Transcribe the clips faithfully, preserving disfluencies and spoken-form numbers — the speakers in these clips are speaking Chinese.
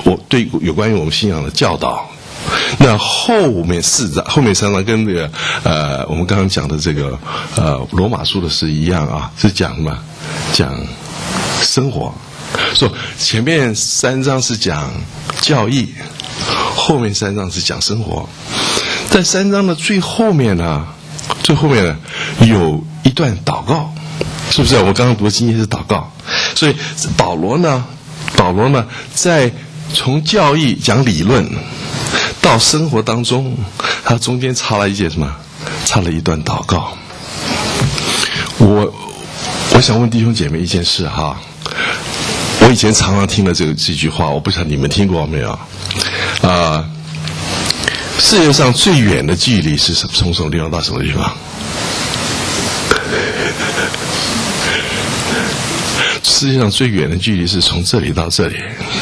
我对有关于我们信仰的教导。那后面四章，后面三章跟这个呃，我们刚刚讲的这个呃罗马书的是一样啊，是讲什么？讲生活。说前面三章是讲教义，后面三章是讲生活。在三章的最后面呢，最后面呢有一段祷告，是不是？我们刚刚读的经节是祷告，所以保罗呢，保罗呢在从教义讲理论到生活当中，他中间插了一节什么？插了一段祷告。我我想问弟兄姐妹一件事哈，我以前常常听了这个这句话，我不知道你们听过没有？啊、呃，世界上最远的距离是从什么地方到什么地方？世界上最远的距离是从这里到这里。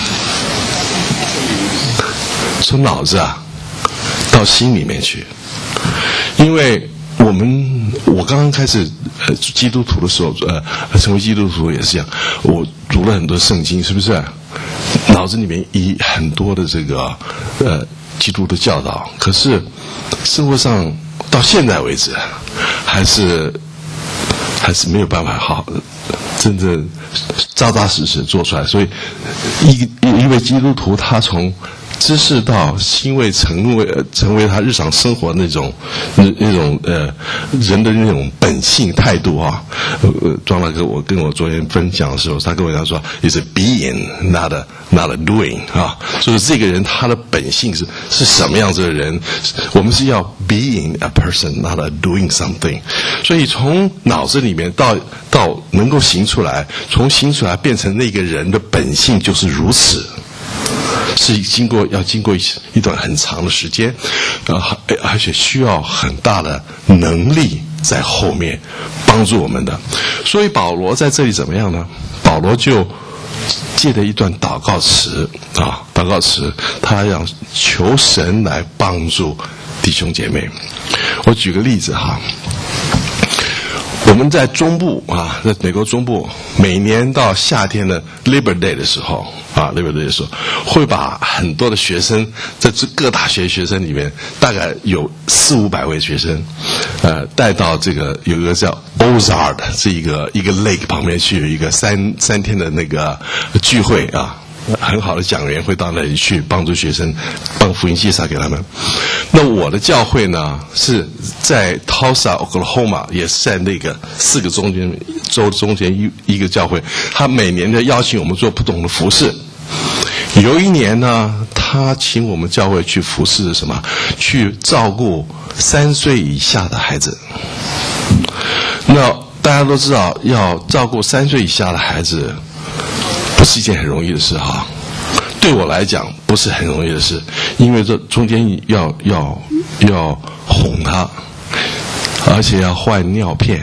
从脑子啊到心里面去，因为我们我刚刚开始呃基督徒的时候，呃成为基督徒也是这样，我读了很多圣经，是不是？脑子里面以很多的这个呃基督的教导，可是生活上到现在为止，还是还是没有办法好真正扎扎实实做出来。所以一一位基督徒，他从知识到心为成为成为他日常生活那种那那种呃人的那种本性态度啊。呃，庄大哥，我跟我昨天分享的时候，他跟我讲说 ，is a being not a not a doing 啊，就是这个人他的本性是是什么样子的人？我们是要 being a person not a doing something。所以从脑子里面到到能够行出来，从行出来变成那个人的本性就是如此。是经过要经过一一段很长的时间，呃，而且需要很大的能力在后面帮助我们的。所以保罗在这里怎么样呢？保罗就借着一段祷告词啊，祷告词，他让求神来帮助弟兄姐妹。我举个例子哈。我们在中部啊，在美国中部，每年到夏天的 Labor Day 的时候啊 ，Labor Day 的时候，会把很多的学生在这各大学学生里面，大概有四五百位学生，呃，带到这个有一个叫 Ozark 这一个一个 lake 旁边去，有一个三三天的那个聚会啊。很好的讲员会到那里去帮助学生，帮福音介绍给他们。那我的教会呢，是在 Tulsa、Oklahoma， 也是在那个四个中间州中间一一个教会。他每年的邀请我们做不同的服事。有一年呢，他请我们教会去服事什么？去照顾三岁以下的孩子。那大家都知道，要照顾三岁以下的孩子。不是一件很容易的事哈，对我来讲不是很容易的事，因为这中间要要要哄他，而且要换尿片。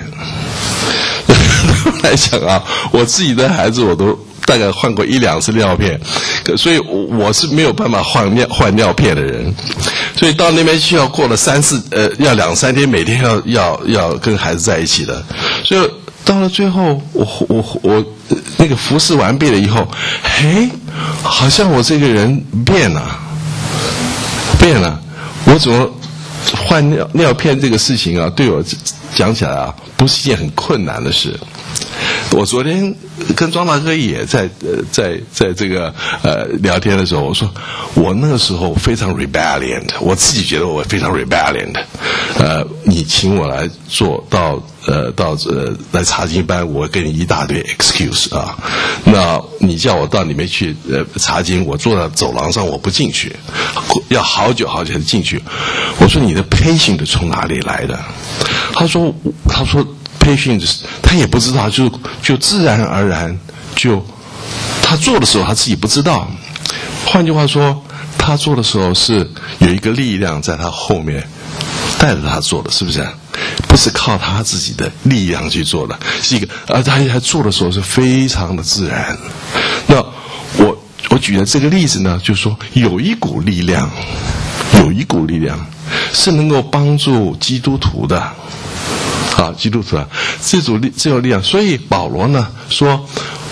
来讲啊，我自己的孩子我都大概换过一两次尿片，所以我是没有办法换尿换尿片的人，所以到那边去要过了三四呃要两三天，每天要要要跟孩子在一起的，所以。到了最后，我我我那个服侍完毕了以后，嘿，好像我这个人变了，变了。我怎么换尿尿片这个事情啊？对我讲起来啊，不是一件很困难的事。我昨天跟庄大哥也在呃在在这个呃聊天的时候，我说我那个时候非常 rebellion， 我自己觉得我非常 rebellion， 呃，你请我来做到呃到呃来查经班，我给你一大堆 excuse 啊，那你叫我到里面去呃查经，我坐在走廊上我不进去，要好久好久才进去。我说你的 patience 从哪里来的？他说他说。patience， 他也不知道，就就自然而然就他做的时候他自己不知道。换句话说，他做的时候是有一个力量在他后面带着他做的，是不是？不是靠他自己的力量去做的，是一个，而他还做的时候是非常的自然。那我我举的这个例子呢，就是说有一股力量，有一股力量是能够帮助基督徒的。好，基督徒啊，这种力这种力量，所以保罗呢说，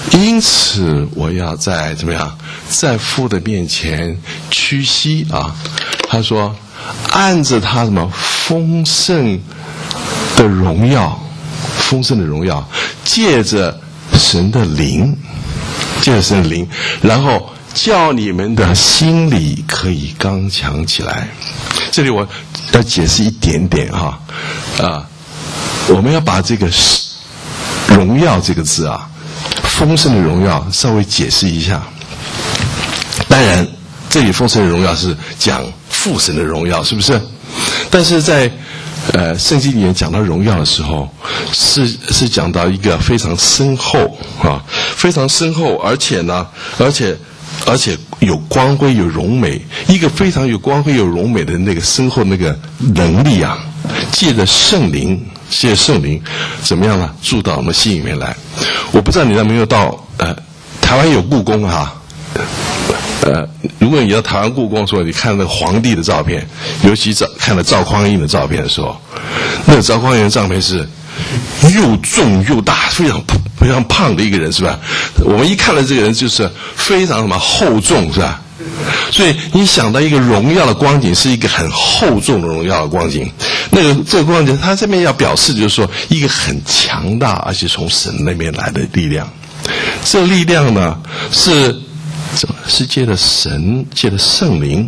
因此我要在怎么样，在父的面前屈膝啊。他说，按着他什么丰盛的荣耀，丰盛的荣耀，借着神的灵，借着神的灵，然后叫你们的心里可以刚强起来。这里我要解释一点点哈，啊，我们要把这个荣耀这个字啊，丰盛的荣耀稍微解释一下。当然这里丰盛的荣耀是讲父神的荣耀，是不是？但是在呃圣经里面讲到荣耀的时候，是是讲到一个非常深厚啊，非常深厚，而且呢，而且而且有光辉有荣美，一个非常有光辉有荣美的那个深厚那个能力啊，借着圣灵，借着圣灵怎么样呢？住到我们心里面来。我不知道你有没有到呃台湾有故宫哈。呃，如果你到台湾故宫的时候，你看那个皇帝的照片，尤其照看了赵匡胤的照片的时候，那个赵匡胤的照片是又重又大，非常非常胖的一个人，是吧？我们一看到这个人就是非常什么厚重，是吧？所以你想到一个荣耀的光景，是一个很厚重的荣耀的光景。那个这个光景，它这边要表示就是说一个很强大，而且从神那边来的力量。这力量呢是。怎么是借着神，借着圣灵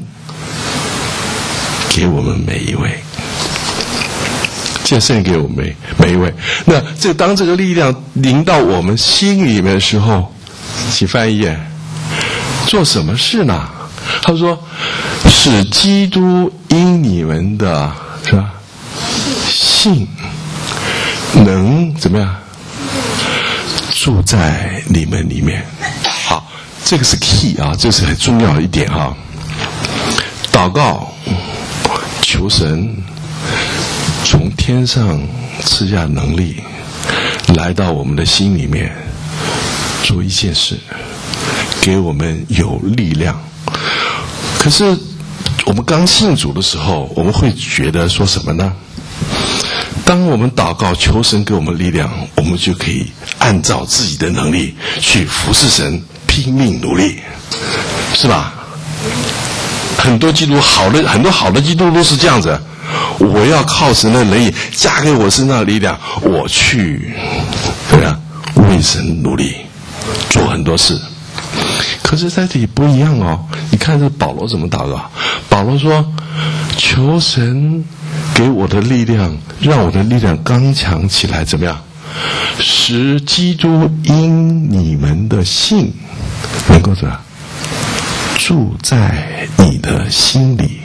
给我们每一位，借圣灵给我们每每一位。那这当这个力量临到我们心里面的时候，请翻译页，做什么事呢？他说，使基督因你们的是吧信能怎么样住在你们里面。好。这个是 key 啊，这是很重要的一点哈。祷告，求神从天上赐下能力，来到我们的心里面，做一件事，给我们有力量。可是我们刚信主的时候，我们会觉得说什么呢？当我们祷告求神给我们力量，我们就可以按照自己的能力去服侍神，拼命努力，是吧？很多基督好的很多好的基督都是这样子，我要靠神的能力加给我身上的力量，我去对啊为神努力做很多事。可是在这里不一样哦，你看这保罗怎么祷告？保罗说，求神给我的力量，让我的力量刚强起来，怎么样？使基督因你们的信能够怎么样住在你的心里。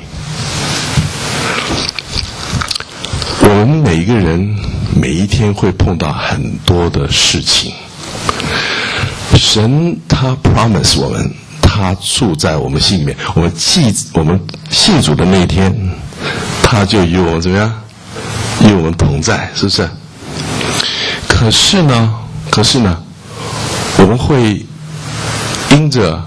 我们每一个人每一天会碰到很多的事情，神他 promise 我们，他住在我们心里面。我们记我们信主的那一天，他就与我们怎么样？与我们同在，是不是？可是呢，可是呢，我们会因着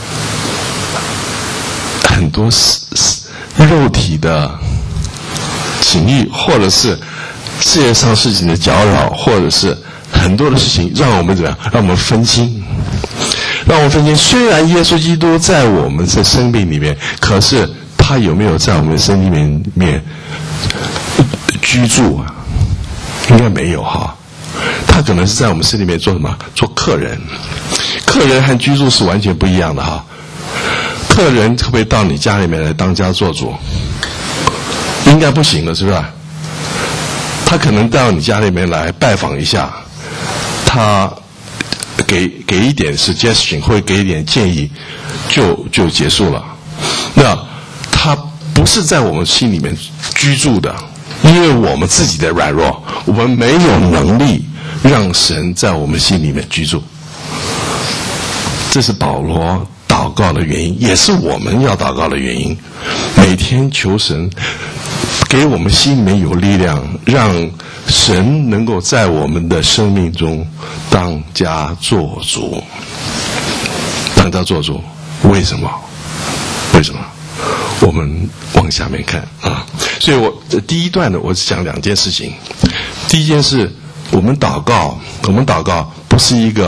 很多肉体的情欲，或者是世界上事情的搅扰，或者是很多的事情，让我们怎么样？让我们分心，让我们分心。虽然耶稣基督在我们的生命里面，可是他有没有在我们的生命里面居住啊？应该没有哈。他可能是在我们心里面做什么？做客人。客人和居住是完全不一样的哈。客人会不会到你家里面来当家做主？应该不行了，是不是？他可能到你家里面来拜访一下，他给给一点 suggestion 或者给一点建议，就就结束了。那他不是在我们心里面居住的，因为我们自己的软弱，我们没有能力让神在我们心里面居住。这是保罗祷告的原因，也是我们要祷告的原因。每天求神给我们心里面有力量，让神能够在我们的生命中当家做主。当家做主，为什么？为什么？我们往下面看啊。所以我第一段呢，我讲两件事情。第一件事，我们祷告，我们祷告不是一个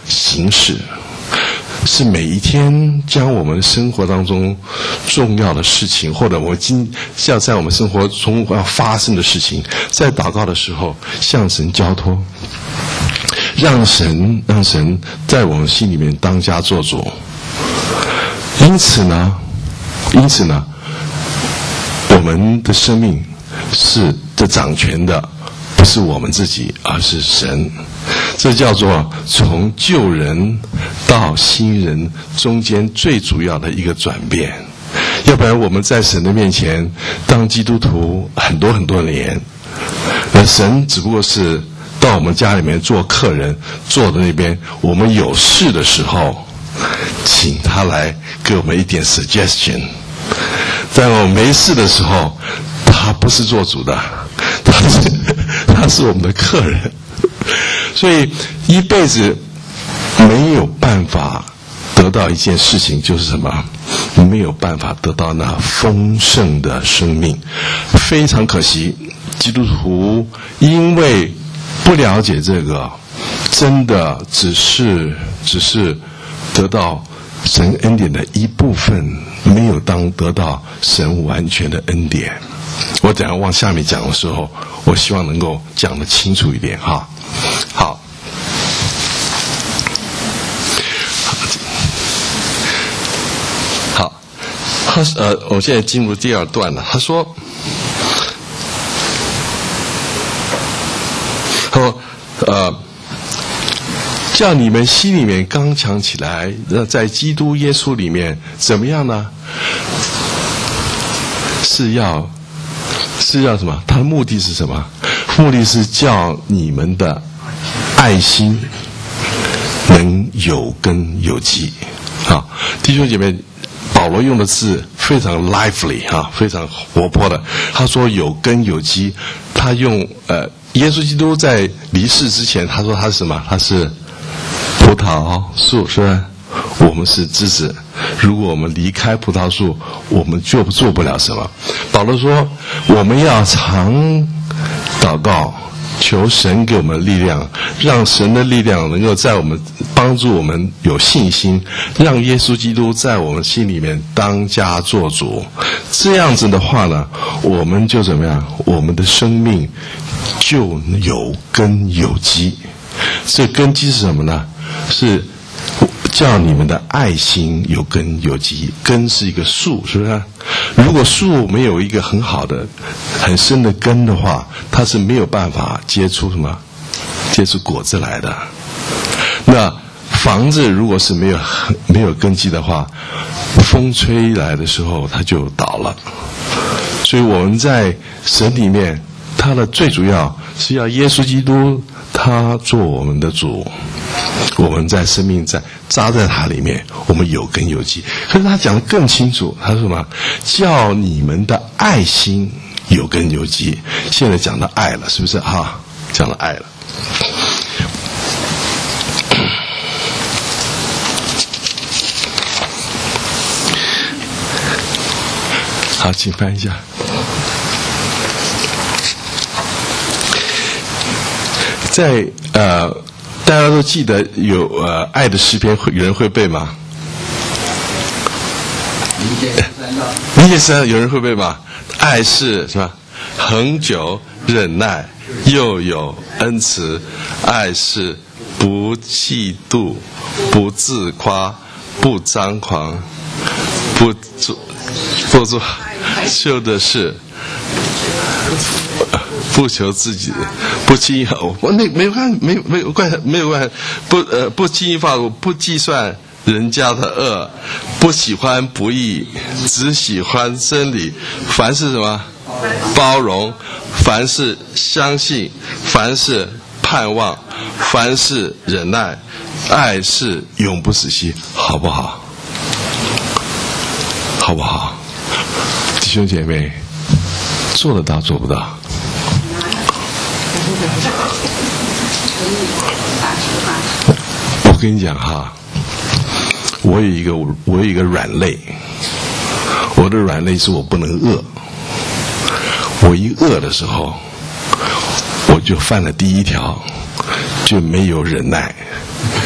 行事，是每一天将我们生活当中重要的事情，或者我今要在我们生活中要发生的事情，在祷告的时候向神交托，让神让神在我们心里面当家做主。因此呢，因此呢，我们的生命是这掌权的，不是我们自己，而是神。这叫做从旧人到新人中间最主要的一个转变。要不然我们在神的面前当基督徒很多很多年，而神只不过是到我们家里面做客人，坐在那边，我们有事的时候请他来给我们一点 suggestion， 在我们没事的时候他不是做主的，他是他是我们的客人。所以一辈子没有办法得到一件事情，就是什么？没有办法得到那丰盛的生命。非常可惜，基督徒因为不了解这个，真的只是只是得到神恩典的一部分，没有当得到神完全的恩典。我等一下往下面讲的时候，我希望能够讲得清楚一点哈。好，好，他呃，我现在进入第二段了。他说，他说，呃，叫你们心里面刚强起来，那在基督耶稣里面怎么样呢？是要是要什么？他的目的是什么？目的是叫你们的爱心能有根有基。啊，弟兄姐妹，保罗用的字非常 lively 啊，非常活泼的。他说有根有基，他用呃，耶稣基督在离世之前，他说他是什么？他是葡萄树，是吧？我们是枝子，如果我们离开葡萄树，我们就做不了什么。保罗说，我们要常祷告，求神给我们力量，让神的力量能够在我们帮助我们有信心，让耶稣基督在我们心里面当家做主。这样子的话呢，我们就怎么样？我们的生命就有根有基。这根基是什么呢？是叫你们的爱心有根有基。根是一个树，是不是？如果树没有一个很好的很深的根的话，它是没有办法结出什么结出果子来的。那房子如果是没有没有根基的话，风吹来的时候它就倒了。所以我们在神里面，它的最主要是要耶稣基督他做我们的主，我们在生命在扎在他里面，我们有根有基。可是他讲得更清楚，他说什么？叫你们的爱心有根有基。现在讲到爱了，是不是哈？讲到爱了。好，请翻一下。在呃，大家都记得有呃爱的诗篇，有人会背吗？理解三有人会背吗？爱是是吧？恒久忍耐，又有恩慈；爱是不嫉妒，不自夸，不张狂，不做不做羞的事。不求自己，不轻易我那没有关没有没有关没有关不呃不轻易发怒，不计算人家的恶，不喜欢不义，只喜欢真理。凡是什么？包容，凡是相信，凡是盼望，凡是忍耐，爱是永不死息，好不好？好不好？弟兄姐妹，做得到做不到？我跟你讲哈，我有一个我有一个软肋，我的软肋是我不能饿。我一饿的时候，我就犯了第一条，就没有忍耐，就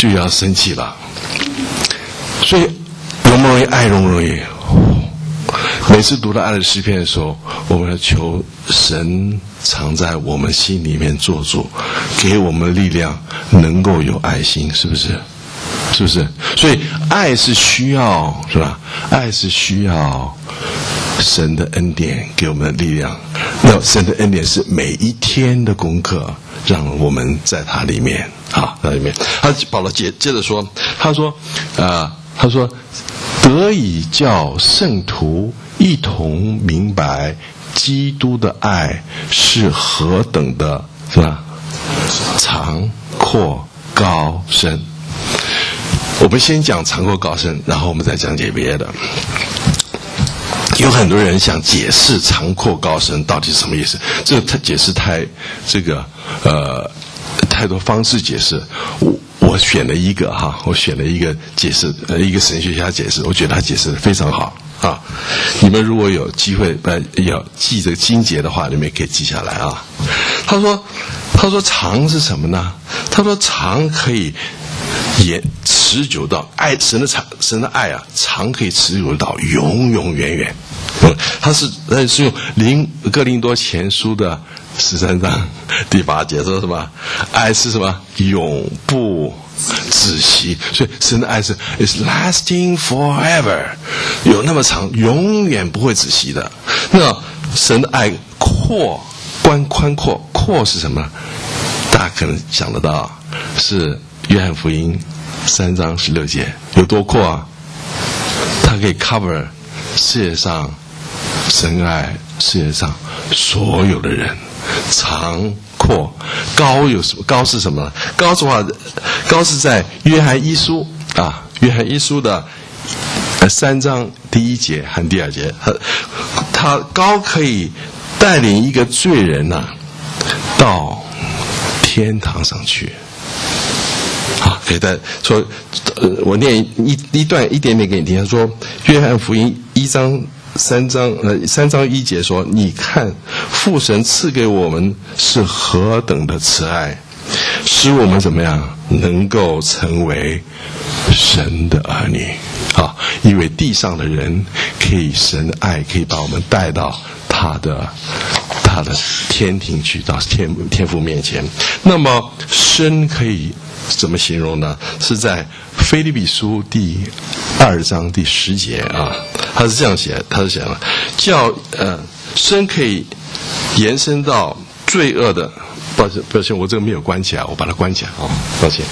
就要生气了。所以容不容易？爱容不容易？每次读到爱的诗篇的时候，我们要求神常在我们心里面做主，给我们力量，能够有爱心，是不是？是不是？所以爱是需要，是吧？爱是需要神的恩典给我们的力量。那神的恩典是每一天的功课，让我们在它里面啊，在里面。他保罗接接着说，他说，呃，他说，得以叫圣徒一同明白基督的爱是何等的，是吧？长阔高深。我们先讲长阔高深，然后我们再讲解别的。有很多人想解释长阔高深到底是什么意思，这个解释太这个呃太多方式解释。我我选了一个哈，我选了一个解释，呃，一个神学家解释，我觉得他解释的非常好啊。你们如果有机会呃要记这个经节的话，你们也可以记下来啊。他说他说长是什么呢？他说长可以也持久到爱，神的长，神的爱啊，长可以持久到永永远远。嗯，他是那是用林哥林多前书的十三章第八节说什么？爱是什么？永不止息。所以神的爱是 is lasting forever， 有那么长，永远不会止息的。那神的爱阔宽宽阔，阔是什么？大家可能想得到，是约翰福音三章十六节，有多阔啊？它可以 cover 世界上神爱世界上所有的人。长阔高有什么？高是什么？高的话，高是在约翰一书啊，约翰一书的三章第一节和第二节，他他高可以带领一个罪人呐、啊、到天堂上去。好，给大家说，呃，我念一一段一点点给你听。他说，约翰福音一章三章呃三章一节说：“你看，父神赐给我们是何等的慈爱，使我们怎么样能够成为神的儿女啊？因为地上的人可以神的爱可以把我们带到他的他的天庭去，到天天父面前。那么深可以怎么形容呢？是在腓立比书第二章第十节啊，他是这样写，他是写了叫呃深可以延伸到罪恶的，抱歉抱歉，我这个没有关起来，我把它关起来啊，抱歉。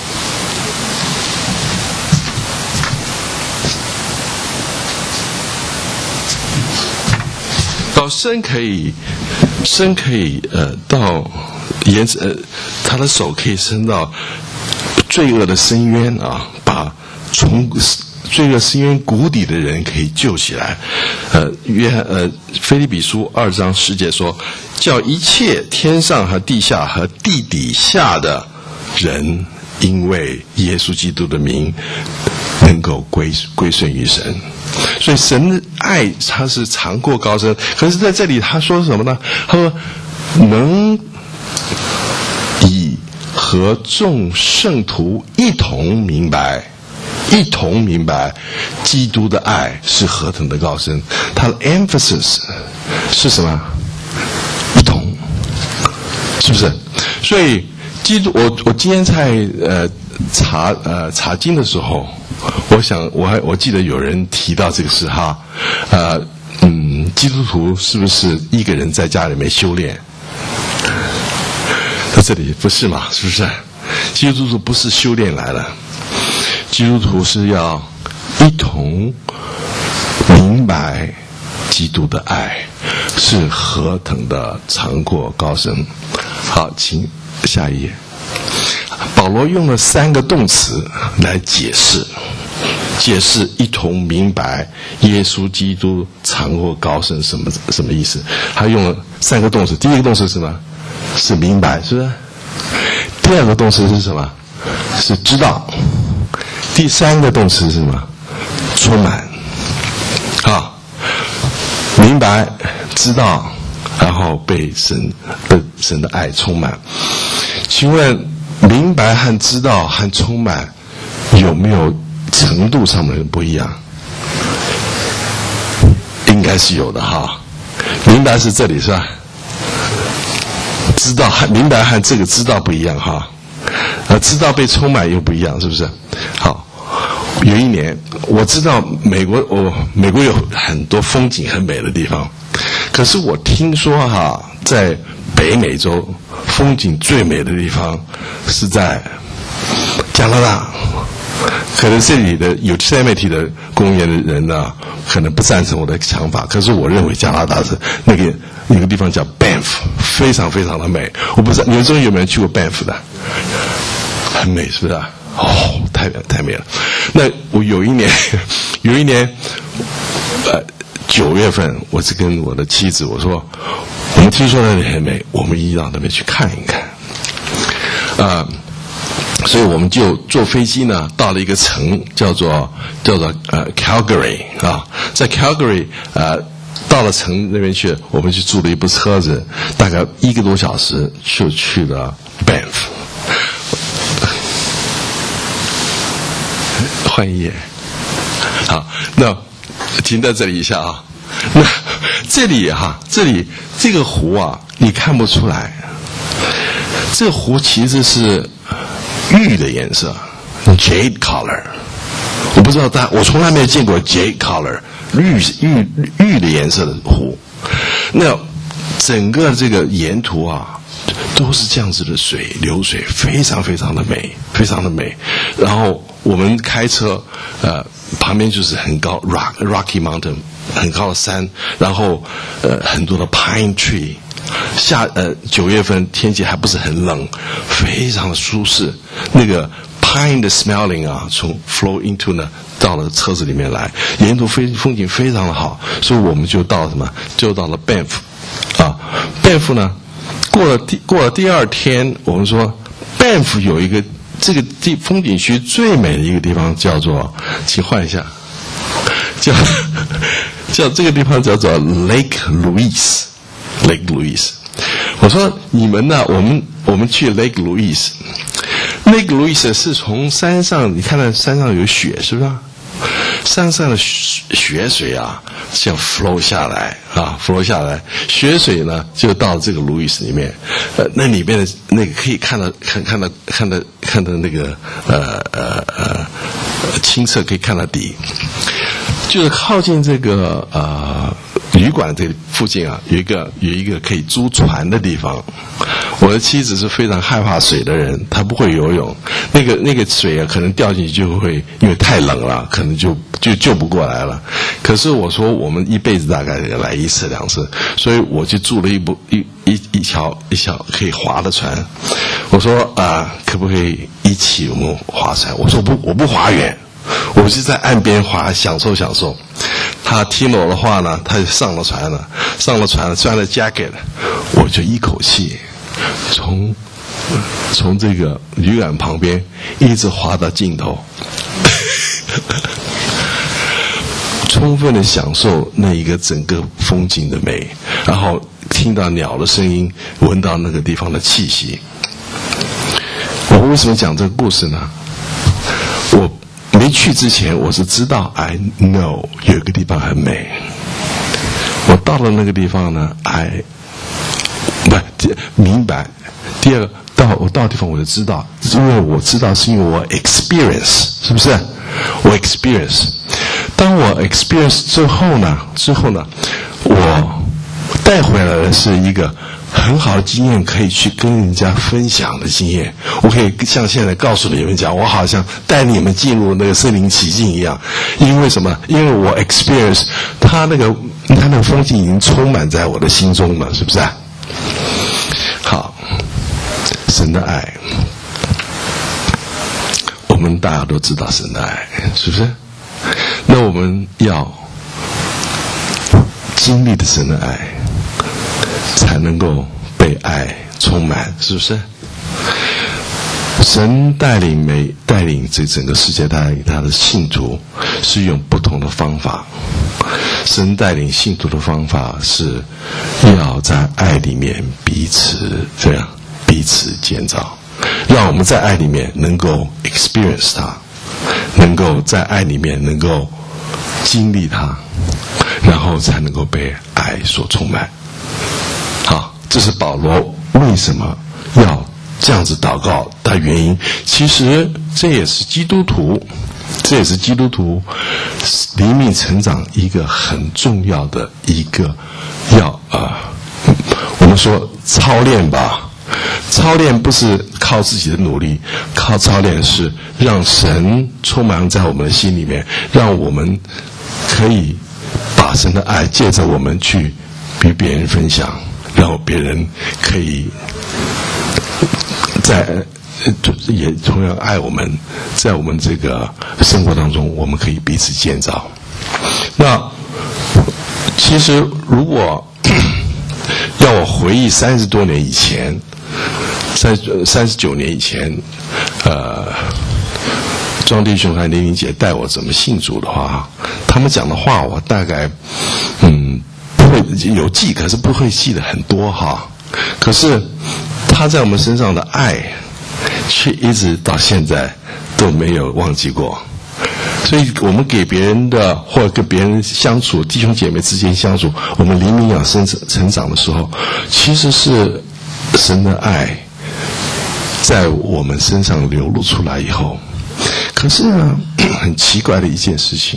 到深可以深可以呃到延呃他的手可以伸到罪恶的深渊啊，把从罪恶深渊谷底的人可以救起来。呃，约翰呃，腓立比书二章十节说，叫一切天上和地下和地底下的人，因为耶稣基督的名，能够归归顺于神。所以神的爱它是长阔高深，可是在这里他说什么呢？他说能以和众圣徒一同明白，一同明白基督的爱是何等的高深。他的 emphasis 是什么？一同，是不是？所以基督，我我今天在呃查呃查经的时候，我想我还我记得有人提到这个事哈，呃嗯，基督徒是不是一个人在家里面修炼？在这里不是嘛？是不是？基督徒不是修炼来了，基督徒是要一同明白基督的爱是何等的长阔高深。好，请下一页。保罗用了三个动词来解释，解释一同明白耶稣基督长阔高深什么什么意思？他用了三个动词，第一个动词是什么？是明白，是不是？第二个动词是什么？是知道。第三个动词是什么？充满。啊，明白、知道，然后被神的神的爱充满。请问，明白和知道和充满有没有程度上面的不一样？应该是有的哈。明白是这里是吧？知道明白和这个知道不一样哈。呃，知道被充满又不一样，是不是？好，有一年我知道美国，我美国有很多风景很美的地方，可是我听说哈，在北美洲风景最美的地方是在加拿大。可能这里的有些媒体的公园的人呢，可能不赞成我的想法，可是我认为加拿大是那个那个地方叫 Banff， 非常非常的美。我不知道你们中有没有人去过 Banff 的？很美，是不是啊？哦，太太美了。那我有一年，有一年，呃，九月份，我是跟我的妻子我说，我们听说那里很美，我们一定到那边去看一看。啊、呃。所以我们就坐飞机呢，到了一个城，叫做叫做呃 Calgary 啊，在 Calgary 呃到了城那边去，我们就租了一部车子，大概一个多小时就去了 Banff。换一页，好，那停在这里一下啊。那这里哈，这里这个湖啊，你看不出来，这个湖其实是玉的颜色 ，jade color。我不知道大，我从来没有见过 jade color 绿玉玉的颜色的湖。那整个这个沿途啊，都是这样子的水流水，非常非常的美，非常的美。然后我们开车，呃，旁边就是很高 rock Rocky Mountain 很高的山，然后呃很多的 pine tree。夏呃九月份天气还不是很冷，非常的舒适。那个 pine 的 smelling 啊，从 flow into 呢到了车子里面来，沿途非风景非常的好，所以我们就到什么？就到了 Banff 啊 ，Banff 呢，过了第过了第二天，我们说 Banff 有一个这个地风景区最美的一个地方叫做，请换一下，叫叫这个地方叫做 Lake Louise。Lake Louise， 我说你们呢？我们我们去 Lake Louise，Lake Louise 是从山上，你看到山上有雪，是不是啊？山上的雪水啊，像 flow 下来啊 ，flow 下来，雪水呢就到这个 Louise 里面，呃，那里面的那个可以看到看看到看到看到那个呃呃呃清澈，可以看到底，就是靠近这个呃。旅馆这附近啊，有一个有一个可以租船的地方。我的妻子是非常害怕水的人，她不会游泳，那个那个水啊，可能掉进去就会，因为太冷了，可能就就救不过来了。可是我说我们一辈子大概来一次两次，所以我就租了一部一一一条一条可以划的船。我说啊、呃，可不可以一起我们划船？我说不，我不划远。我就在岸边划，享受享受。他听了我的话呢，他就上了船了，上了船了，穿了 jacket， 我就一口气从从这个旅馆旁边一直划到尽头，充分的享受那一个整个风景的美，然后听到鸟的声音，闻到那个地方的气息。我为什么讲这个故事呢？我没去之前，我是知道 I know 有个地方很美。我到了那个地方呢 ，I 不明白。第二个，到我到地方我就知道，因为我知道是因为我 experience， 是不是？我 experience。当我 experience 之后呢，之后呢，我带回来的是一个很好的经验，可以去跟人家分享的经验。我可以像现在告诉你们讲，我好像带你们进入那个身临其境一样。因为什么？因为我 experience 它那个它那个风景已经充满在我的心中了，是不是啊？好，神的爱，我们大家都知道神的爱，是不是？那我们要经历的神的爱，才能够被爱充满，是不是？神带领每带领这整个世界，带领他的信徒是用不同的方法。神带领信徒的方法是要在爱里面彼此这样彼此建造，让我们在爱里面能够 experience 它， 能够在爱里面能够经历它，然后才能够被爱所充满。好，这是保罗为什么要这样子祷告的原因。其实这也是基督徒，这也是基督徒灵命成长一个很重要的一个要啊、呃，我们说操练吧。操练不是靠自己的努力，靠操练是让神充满在我们的心里面，让我们可以把神的爱借着我们去与别人分享，让别人可以在也同样爱我们，在我们这个生活当中，我们可以彼此建造。那其实如果要我回忆三十多年以前，三三十九年以前，呃，庄弟兄和玲玲姐带我怎么信主的话，他们讲的话我大概嗯不会有记，可是不会记得很多哈。可是他在我们身上的爱，却一直到现在都没有忘记过。所以我们给别人的，或者跟别人相处，弟兄姐妹之间相处，我们灵命养生成长的时候，其实是神的爱在我们身上流露出来以后。可是呢，很奇怪的一件事情，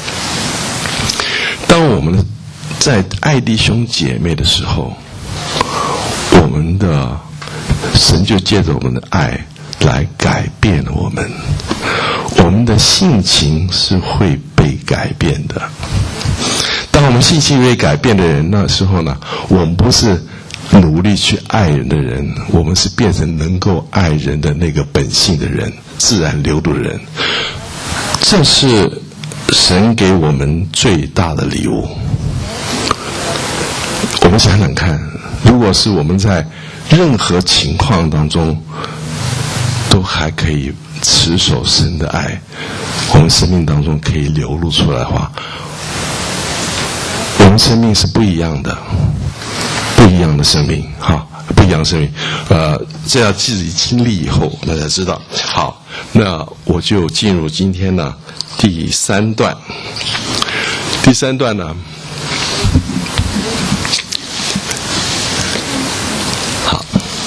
当我们在爱弟兄姐妹的时候，我们的神就借着我们的爱来改变我们，我们的性情是会被改变的。当我们性情被改变的人，那时候呢，我们不是努力去爱人的人，我们是变成能够爱人的那个本性的人，自然流露的人。这是神给我们最大的礼物。我们想想看，如果是我们在任何情况当中都还可以持守神的爱，我们生命当中可以流露出来的话，我们生命是不一样的，不一样的生命，哈，不一样的生命。呃，这要自己经历以后，大家知道。好，那我就进入今天呢第三段。第三段呢，好，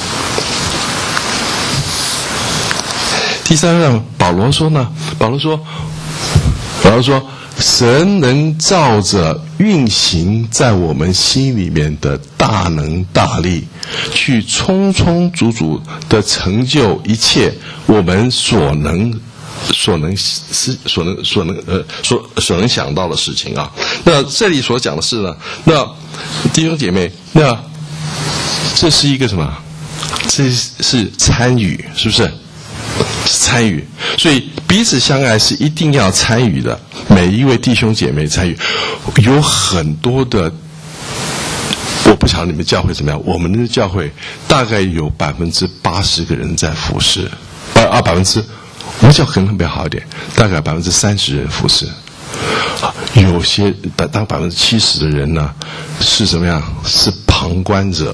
第三段保罗说呢，保罗说，保罗说。神能照着运行在我们心里面的大能大力，去充充足足的成就一切我们所能、所能、所能、所能呃、所所能想到的事情啊。那这里所讲的是呢，那弟兄姐妹，那这是一个什么？这是参与，是不是？参与，所以彼此相爱是一定要参与的。每一位弟兄姐妹参与，有很多的，我不晓得你们教会怎么样，我们的教会大概有百分之八十个人在服侍，啊百分之，我们教会可能比较好一点，大概百分之三十人服侍。有些当百分之七十的人呢，是怎么样？是旁观者，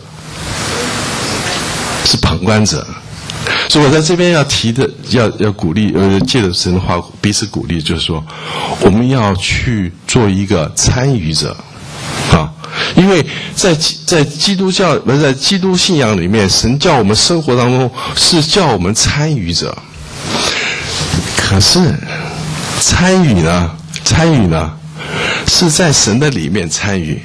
是旁观者。所以我在这边要提的，要要鼓励，呃，借着神的话彼此鼓励，就是说，我们要去做一个参与者，啊，因为在在基督教，在基督信仰里面，神叫我们生活当中是叫我们参与者。可是参与呢，参与呢，是在神的里面参与。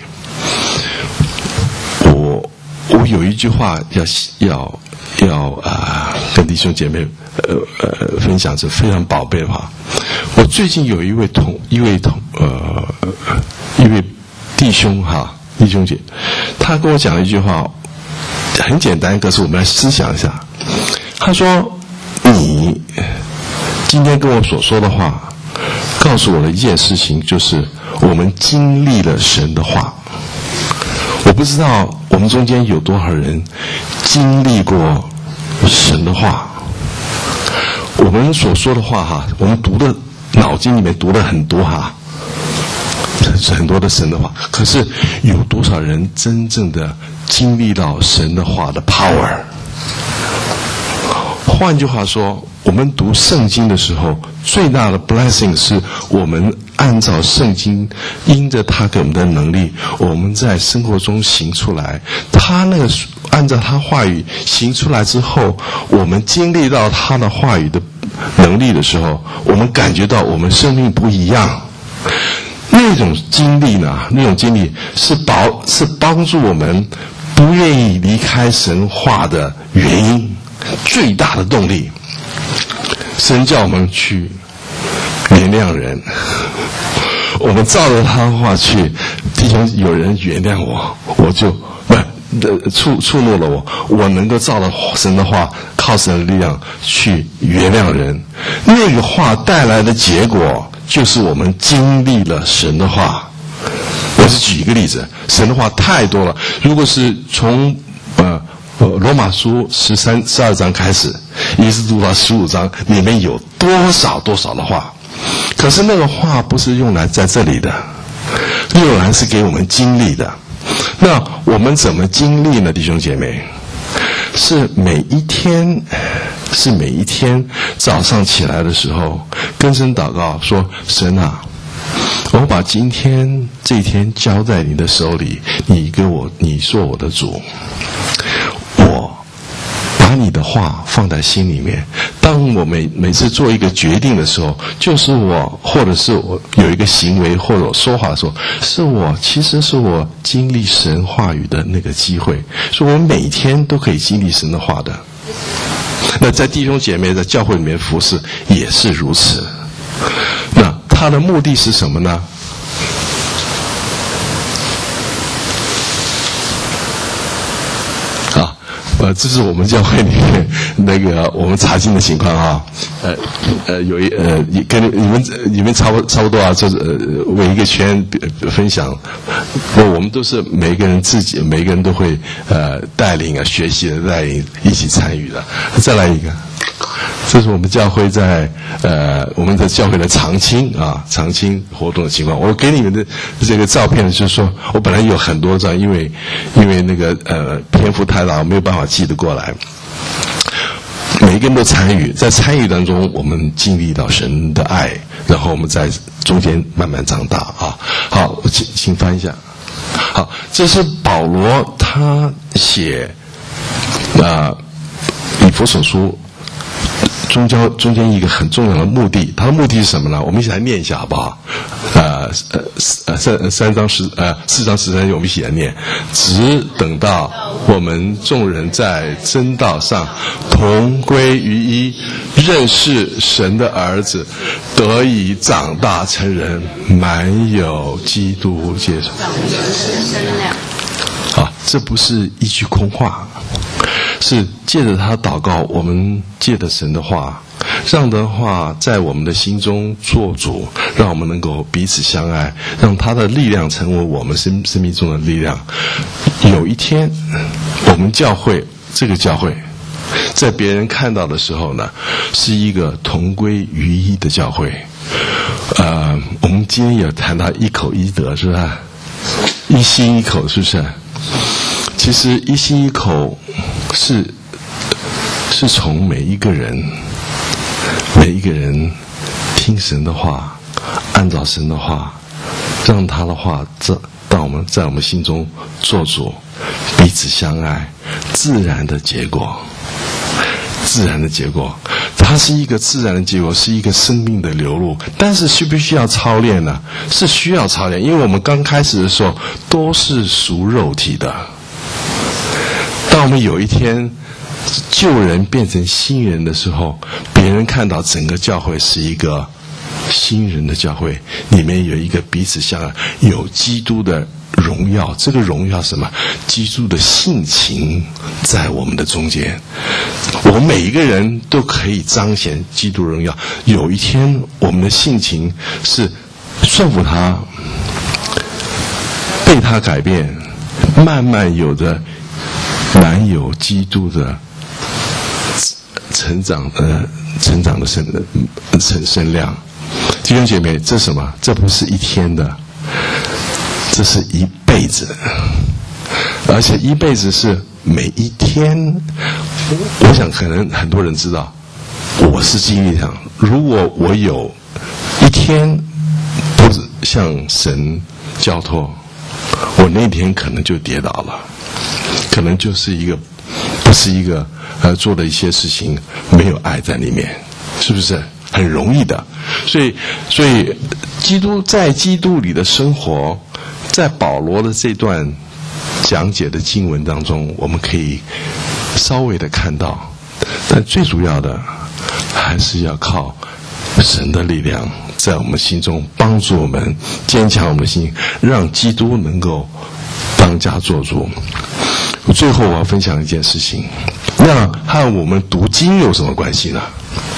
我我有一句话要要。要啊、呃，跟弟兄姐妹呃呃分享是非常宝贝的话。我最近有一位同一位同呃一位弟兄哈弟兄姐，他跟我讲了一句话，很简单，可是我们来思想一下。他说：“你今天跟我所说的话，告诉我的一件事情，就是我们经历了神的话。我不知道我们中间有多少人经历过神的话。我们所说的话哈，我们读的脑筋里面读了很多哈，很多的神的话，可是有多少人真正的经历到神的话的 power？ 换句话说，我们读圣经的时候，最大的 blessing 是我们按照圣经，因着他给我们的能力，我们在生活中行出来。他那个按照他话语行出来之后，我们经历到他的话语的能力的时候，我们感觉到我们生命不一样。那种经历呢，那种经历是保是帮助我们不愿意离开神话的原因，最大的动力。神叫我们去原谅人，我们照着他的话去，弟兄，有人原谅我，我就不触触怒了我，我能够照着神的话，靠神的力量去原谅人。那个话带来的结果，就是我们经历了神的话。我是举一个例子，神的话太多了。如果是从呃罗马书十三、十二章开始，一直读到十五章，里面有多少多少的话？可是那个话不是用来在这里的，用来是给我们经历的。那我们怎么经历呢，弟兄姐妹？是每一天，是每一天早上起来的时候，跟神祷告说：神啊，我把今天这一天交在你的手里，你给我，你做我的主。我把你的话放在心里面，当我每每次做一个决定的时候，就是我，或者是我有一个行为或者我说话的时候，是我，其实是我经历神话语的那个机会，所以我每天都可以经历神的话的。那在弟兄姐妹在教会里面服侍也是如此。那他的目的是什么呢？啊，呃，这是我们教会里面那个我们查经的情况啊。呃呃，有一呃，跟你们你们差不差不多啊，就是呃围一个圈分享。那我们都是每个人自己，每个人都会呃带领啊，学习的带领，一起参与的。再来一个。这是我们教会在呃我们的教会的常青啊常青活动的情况。我给你们的这个照片就是说，我本来有很多张，因为因为那个呃篇幅太大，没有办法记得过来。每一个人都参与，在参与当中，我们经历到神的爱，然后我们在中间慢慢长大啊。好，请请翻一下。好，这是保罗他写啊以弗所书。中间中间一个很重要的目的，它的目的是什么呢？我们一起来念一下好不好？呃呃三三章十呃四章十三节，我们一起来念。只等到我们众人在真道上同归于一，认识神的儿子，得以长大成人，满有基督接受。好，这不是一句空话。是借着他祷告，我们借着神的话，让的话在我们的心中做主，让我们能够彼此相爱，让他的力量成为我们生生命中的力量。有一天，我们教会这个教会，在别人看到的时候呢，是一个同归于一的教会。呃，我们今天也谈到一口一德，是吧？一心一口，是不是？其实一心一口是是从每一个人每一个人听神的话，按照神的话，让他的话在到我们在我们心中做主，彼此相爱，自然的结果，自然的结果，它是一个自然的结果，是一个生命的流露。但是需不需要操练呢？是需要操练，因为我们刚开始的时候都是属肉体的。当我们有一天旧人变成新人的时候，别人看到整个教会是一个新人的教会，里面有一个彼此相爱，有基督的荣耀。这个荣耀什么？基督的性情在我们的中间，我们每一个人都可以彰显基督荣耀。有一天我们的性情是顺服他，被他改变，慢慢有着满有基督的成长的成长的身身身量。弟兄姐妹，这什么？这不是一天的，这是一辈子，而且一辈子是每一天我想可能很多人知道，我是经历上，如果我有一天不是向神交托，我那天可能就跌倒了，可能就是一个不是一个呃做的一些事情没有爱在里面，是不是很容易的？所以所以基督在基督里的生活，在保罗的这段讲解的经文当中，我们可以稍微的看到，但最主要的还是要靠神的力量在我们心中帮助我们，坚强我们的心，让基督能够当家作主。最后我要分享一件事情，那和我们读经有什么关系呢？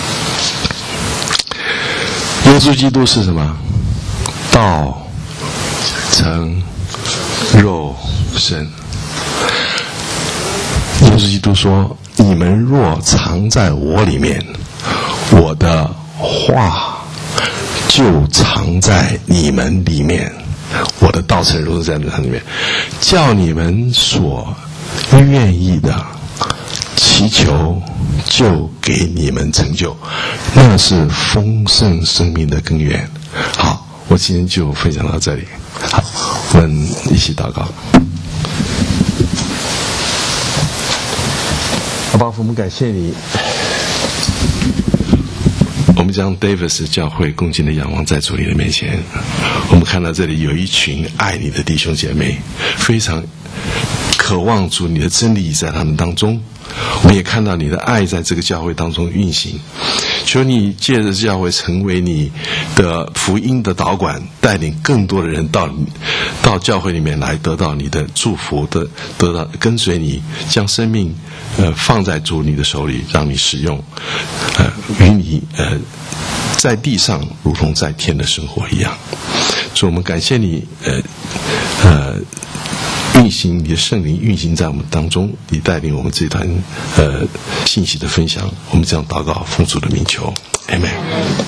耶稣基督是什么？道成肉身。耶稣基督说：“你们若藏在我里面，我的话就藏在你们里面。我的道成肉身在那里面，叫你们所愿意的祈求，就给你们成就。那是丰盛生命的根源。”好，我今天就分享到这里。好，我们一起祷告。阿爸父，我们感谢你，我们将 Davis 教会恭敬的仰望在主你的面前。我们看到这里有一群爱你的弟兄姐妹，非常渴望主你的真理在他们当中。我们也看到你的爱在这个教会当中运行。求你借着教会成为你的福音的导管，带领更多的人到到教会里面来，得到你的祝福的，得到跟随你，将生命呃放在主你的手里，让你使用，呃与你呃在地上如同在天的生活一样。所以我们感谢你呃呃运行你的圣灵运行在我们当中，你带领我们这团呃信息的分享。我们这样祷告，奉主的名求，阿们。